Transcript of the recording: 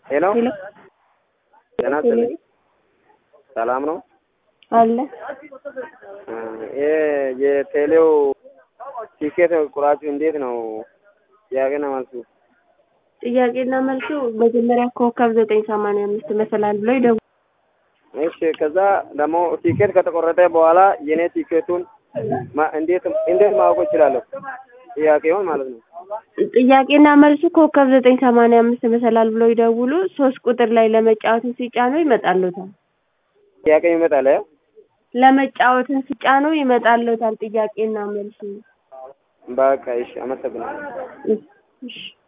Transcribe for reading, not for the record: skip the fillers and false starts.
ሄሎ ሄሎ ጤና ይስጥልኝ። ሰላም ነው አለ የቴሌው ቲኬት ቁራጩ እንዴት ነው? ጥያቄና መልሱ ጥያቄና መልሱ መጀመሪያ ኮከብ 985 መሰላል ብሎ ይደውሉ። እሺ ከዛ ደግሞ ቲኬት ከተቆረጠ በኋላ የኔ ቲኬቱን እንዴት ማወቅ እችላለሁ? ጥያቄውን ማለት ነው። ጥያቄና መልሱ ኮከብ 985 መሰላል ብሎ ይደውሉ። 3 ቁጥር ላይ ለመጫወት ሲጫኑ ይመጣልዎታል። ጥያቄ ይመጣል። ለመጫወት ሲጫኑ ይመጣልዎታል ጥያቄና መልሱ። በቃ እሺ፣ አመሰግናለሁ። እሺ